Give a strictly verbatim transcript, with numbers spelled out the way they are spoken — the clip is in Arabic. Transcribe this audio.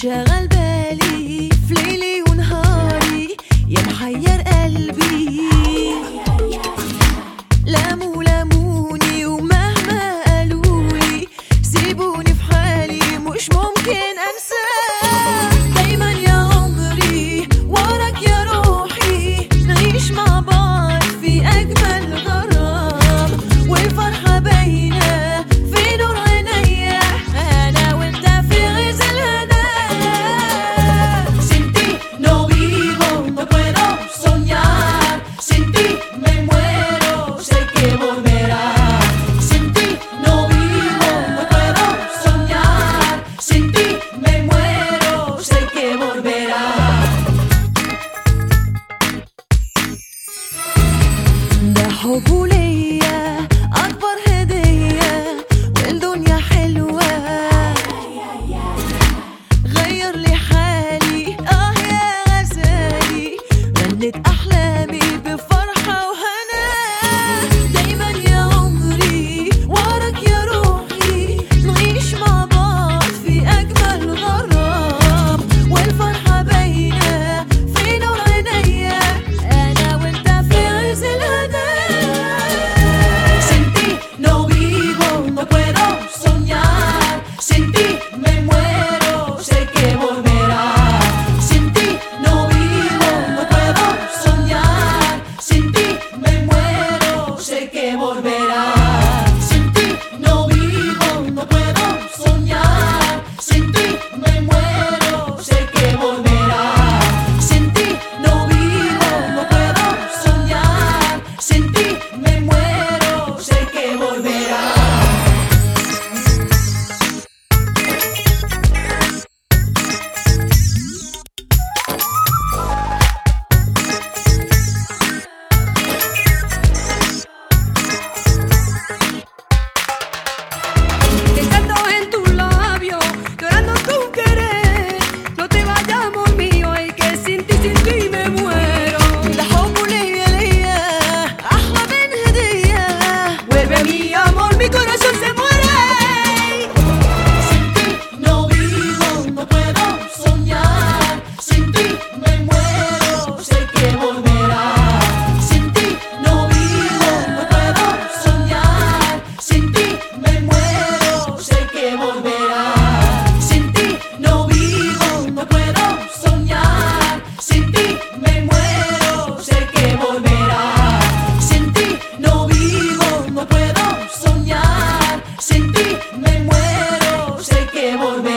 شغل بالي في ليلي ونهاري يا محير قلبي. لاموا لاموني ومهما قالولي سيبوني في حالي مش ممكن انساه. دايما يا عمري وراك يا روحي نعيش مع بعض في اجمل غرام والفرحة باينة في نور عينيا انا وانت في غيظ الهدايا. Sin ti no vivo, no puedo soñar, sin ti me muero, sé que volverá. Sin ti no vivo, no puedo soñar, sin ti me muero, sé que volverá. ده حبه ليا أكبر هدية والدنيا حلوة. غير لي حالي آه يا غزالي غنت أحلامي بفرحة وهنا. دايما يا عمري وراك يا روحي نعيش مع بعض في أجمل غرام والفرحة باينة في نور عينيا أنا وأنت في غيظ الهدايا. Sin ti no vivo, no puedo soñar, sin ti me muero, sé que volverá. Sin ti no vivo, no puedo soñar, sin ti me muero, sé que volverá. Sin ti no vivo, no puedo soñar, sin ti me muero, sé que volverá. Sin ti no vivo, no puedo soñar, sin ti me muero, sé que volverá. Pensando en tu labio, llorando tu querer. No te vayas, amor mío, y que sin ti, sin ti me muero. ده حبه ليا ليا أحلى من هدية. Vuelve mi amor, mi corazón se muere. Sin ti no vivo, no puedo soñar, sin ti me muero, sé que volverá. Sin ti no vivo, no puedo soñar, sin ti me muero, sé que volverá. Sin ti no vivo, no puedo soñar, sin ti me muero, sé que volverá. Sin ti no vivo, no puedo soñar, sin ti me muero, sé que volverá.